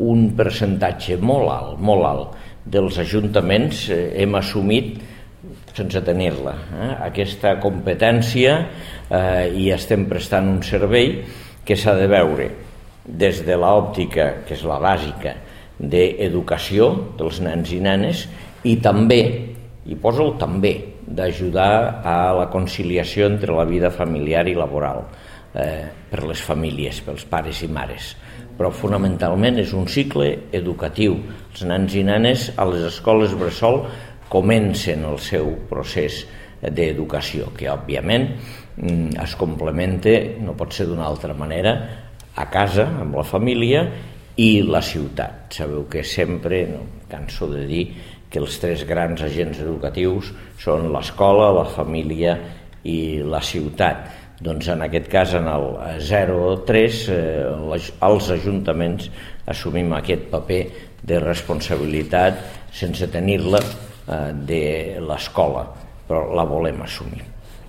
un percentatge molt alt dels ajuntaments hem assumit sense tenir-la aquesta competència i estem prestant un servei que s'ha de veure des de l'òptica, que és la bàsica, d'educació dels nens i nenes, i també, i poso el també, d'ajudar a la conciliació entre la vida familiar i laboral per les famílies, pels pares i mares. Però fonamentalment és un cicle educatiu. Els nens i nenes a les escoles bressol comencen el seu procés d'educació, que òbviament es complementa, no pot ser d'una altra manera, a casa, amb la família i la ciutat. Sabeu que sempre, no canso de dir, que els tres grans agents educatius són l'escola, la família i la ciutat. Doncs en aquest cas, en el 0-3, els ajuntaments assumim aquest paper de responsabilitat sense tenir-la de l'escola, però la volem assumir.